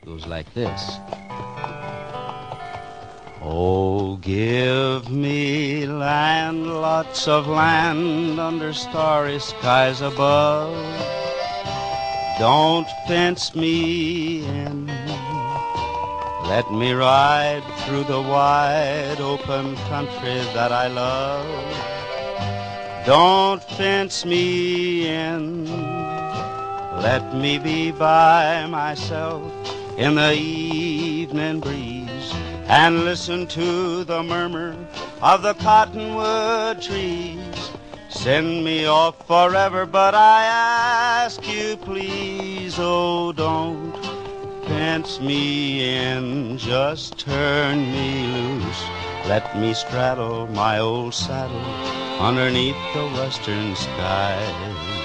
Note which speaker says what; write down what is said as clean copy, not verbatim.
Speaker 1: Goes like this. Oh, give me land, lots of land under starry skies above. Don't fence me in. Let me ride through the wide open country that I love. Don't fence me in. Let me be by myself in the evening breeze and listen to the murmur of the cottonwood trees. Send me off forever, but I ask you please, oh, don't fence me in. Just turn me loose. Let me straddle my old saddle underneath the western skies.